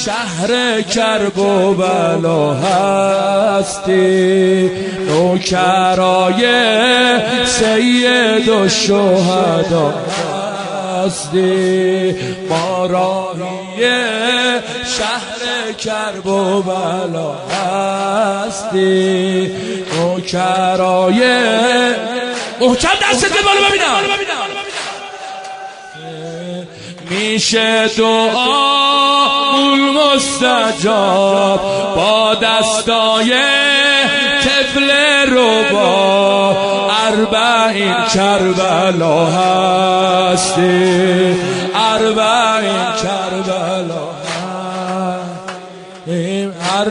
شهر کرب و بلا هستی، نوکرای سید الشهدا هستی، ما راهی شهر کرب و بلا هستی، نوکرای محکم دستت بالا ببینم. میشه دعامون مستجاب با دستای طفل ربا، اربعین کربلا هستی، اربعین کربلا هستی،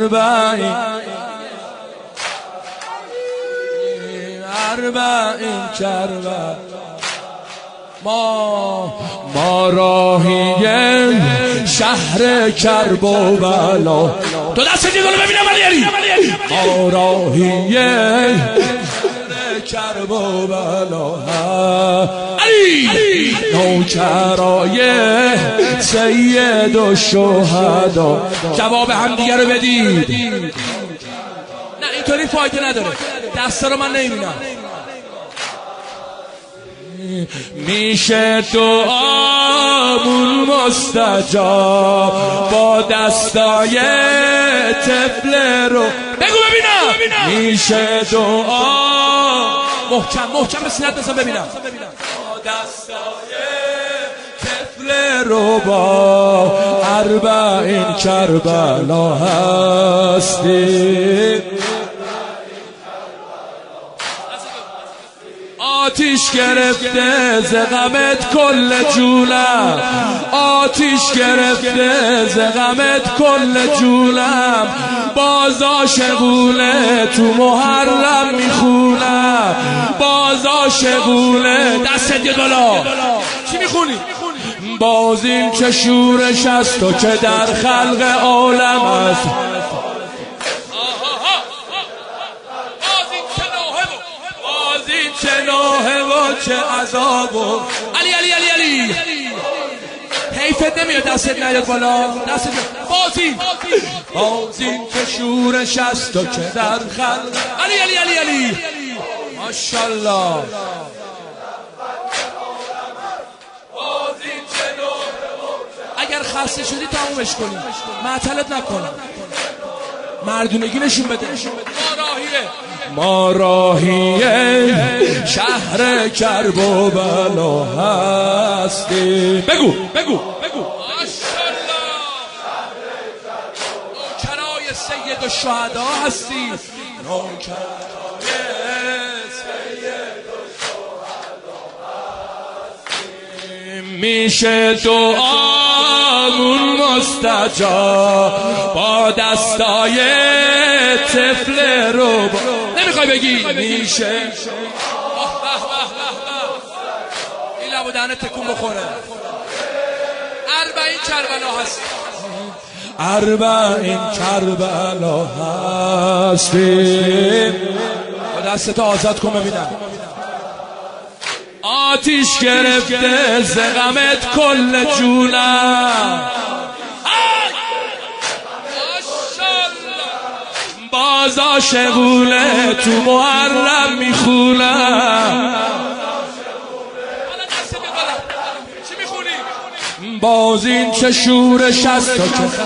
اربعین کربلا. ما راهی شهر کرب و بلا. تو دست دیگه رو ببینم علی. ما راهی شهر کرب و بلا علی، نوکرای سید الشهدا. جواب هم دیگه رو بدید. نه اینطوری فایده نداره، دست رو من نمیبینم. میشه دعامون مستجاب با دستای طفل رو. بگو ببینم. میشه دعا محکم به سینت بزن ببینم. با دستای طفل رو با اربعین کربلا هستی، آتیش گرفته ز غمت کل جونم، آتیش گرفته ز غمت کل جونم، باز عاشقونه تو محرم میخونم، باز عاشقونه. دست دیگه بالا. چی میخونی؟ باز این چه شورش است و که در خلق عالم است، چه نوحه و چه عذاب و علی حیفت نمیاد دستت نیاد بالا. دستت بازین که شورش است و که در خلق علی ماشاءالله. اگر خسته شدی تمومش کنی، معطلت نکنم، مردونگی نشون بده. ما راهی شهر کرب و بلا هستی. بگو نوکرای سید الشهدا هستی، نوکرای سید الشهدا هستی. میشه دعامون مستجاب با دستای طفل رو. نمیخوای بگی؟ میشه این لب و دهنه تکون بخوره. اربعین کربلا هستی، اربعین کربلا هستی. با دستتو آزاد کن ببینم. آتیش گرفته ز غمت کل جونم، باز عاشقونه تو محرم میخونم. چی میخونی؟ باز این چه شورش است و که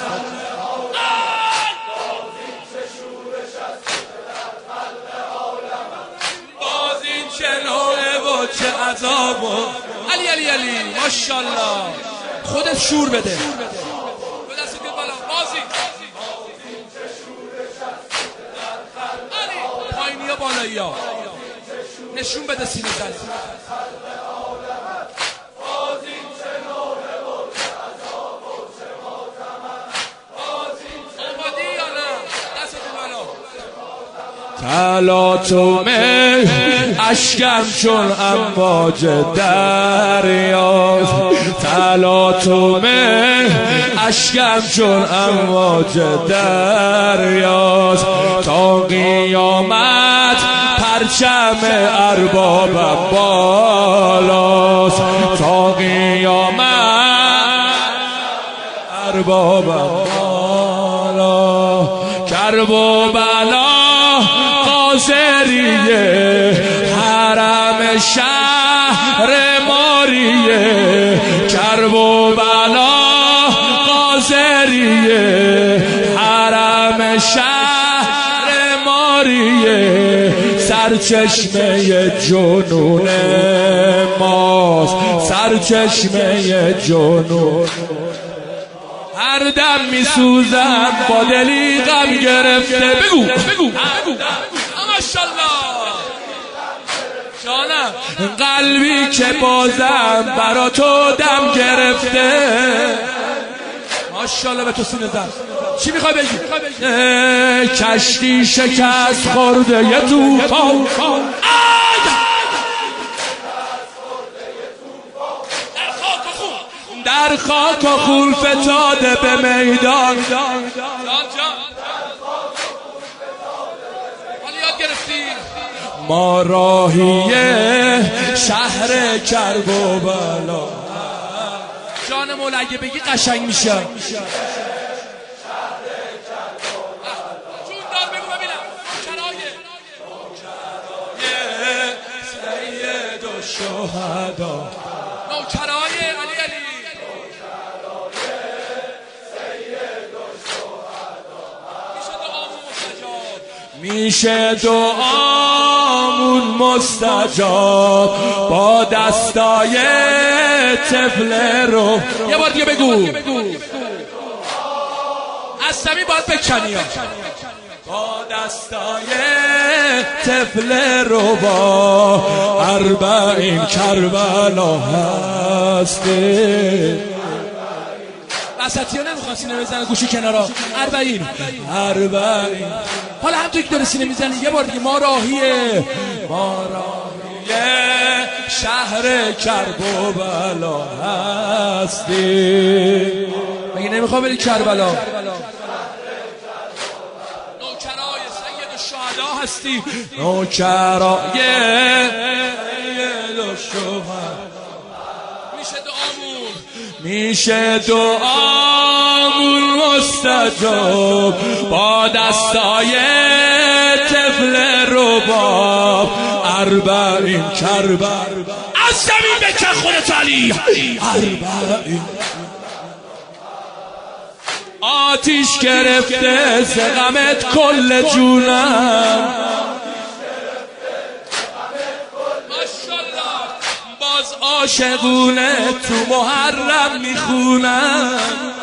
باز این چه نوعه و چه عذاب و علی ماشاءالله. خودت شور بده. بالایی ها نشون بده سینه زنی. تلاطم اشکم چون امواج دریاست، تلاطم اشکم چون امواج دریاست، تا قیامت پرچم اربابم بالاست، تا قیامت کرب و بلا، کرب و بلا قاصریه، حرم شهر ماریه، کرب و بلا قاصریه، حرم شهر ماریه، سرچشمه جنون ماست، سرچشمه جنون. هر دم میسوزم با دلی غم گرفته. بگو بگو ماشاءالله جانم، قلبی که بازم برا تو دم گرفته. ماشاءالله به تو سینه زن. چی میخوای بگی؟ کشتی شکست خورده یه توفان، در خاک و خون فتاده به میدان. ما راهیه شهر کرب و بلا. جان مولا اگه بگی قشنگ میشه. جون دار بگو ببینم. سید الشهدا، نوکرای علی علی، میشه دعامون مستجاب با دستای طفل رو. یه بار دیگه بگو. از سمی باید بکنی با دستای طفل رو، با اربعین کربلا هستی. وسطی ها نمیخوان سینه بزنن، گوشی کنارا. اربعین حالا همطور که داره سینه میزنی یه بار دیگه. ما راهیه، ما راهیه شهر کرب و بلا هستی. مگه نمیخوام بری کربلا؟ نوکرای سید الشهدا هستی، نوکرای سید الشهدا. میشه دعامون مستجاب با دستای طفل رباب، اربعین کرب. از زمین بکن خودت علی. اربعین آتیش گرفته ز غمت کل جونم، عاشقونه تو محرم میخونم،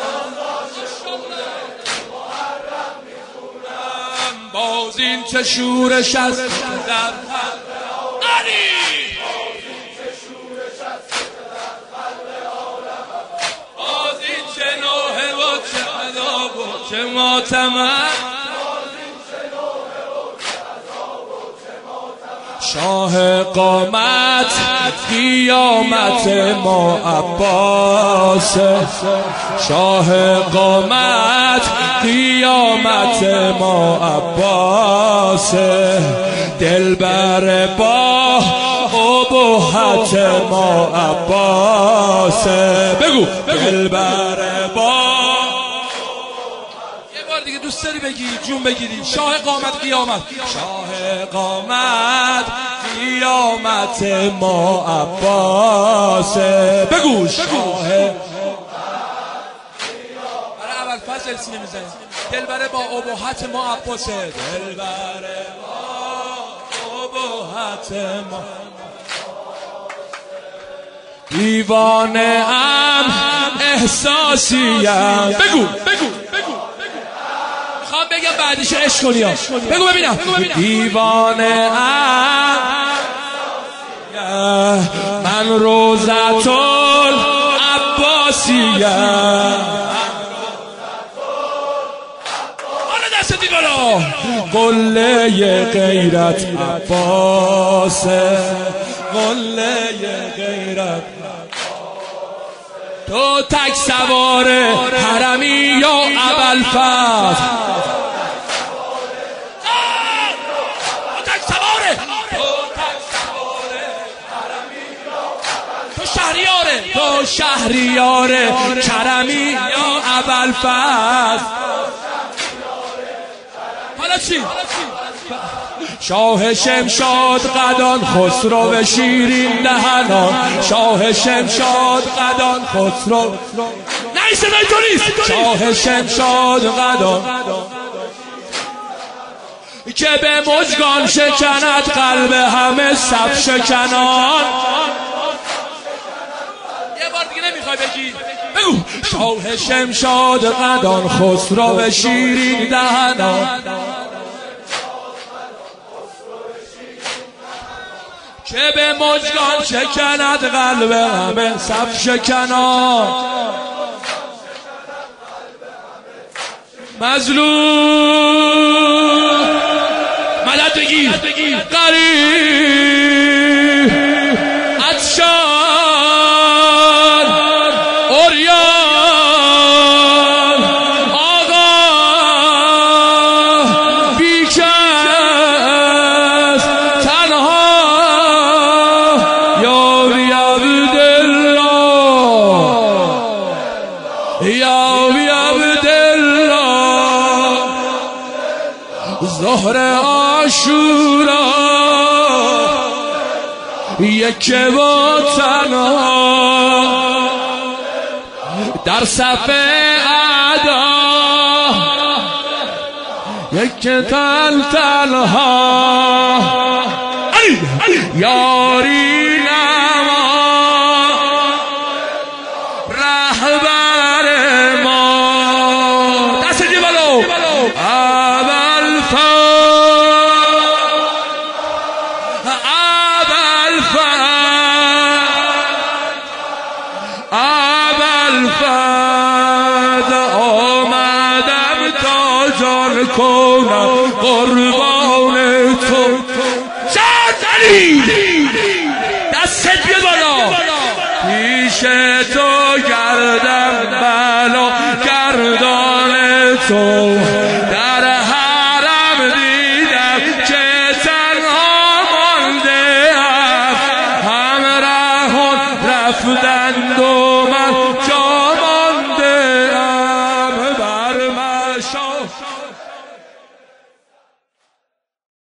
باز این چه شورش است در علی، باز این چه نوحه و چه عذاب و چه ماتمه. شاه قامت قیامت ما عباس، شاه قامت قیامت ما عباس، دلبر با ابهت ما عباس. بگو دلبر با. یه بار دیگه دوست داری بگی جون بگیری. شاه قامت قیامت، شاه قامت قیامت ما عباس. بگو شاه. برای اول فصل سینه میزنی. دلبر با ابهت ما عباس، دلبر با ابهت ما. دیوانه ام احساسیم. بگو میخوام بگم بعدیش عشق کنی. بگو ببینم. دیوانه ام من روزت العباسیم. حالا دست دیگالا. قله غیرت عباسه، قله غیرت. تو تک سوار حرمی یا ابوالفضل؟ تو شهریاره، تو شهر شهریار کرمی یا ابوالفضل. حالا چی؟ شاه شمشاد قدان خسرو شیرین دهنان، شاه شمشاد قدان خسرو. نه این صدای تو نیست. شاه شمشاد قدان که به مژگان شکند قلب همه صف شکنان. یه بار دیگه نمیخوای بگی؟ بگو. شاه شمشاد قدان خسرو شیرین دهنان که به مژگان شکند قلب همه صف شکنان. مظلوم مدد بگیر، غریب عطشان عریان آقا بیکس تنها یا بی عبدالله، یا بی عبدالله ظهر عاشورا یک با تنها در صف اعدا یک تن تنها یاری نما رهبر ما. دست دی بالو ابوالفضل آمدم تا جان کنم قربان تو. شاد علی دستت بیا بالا. پیش تو گردم بلا گردان تو، در حرم دیدم که تنها مانده ام، همراهان رفتند و من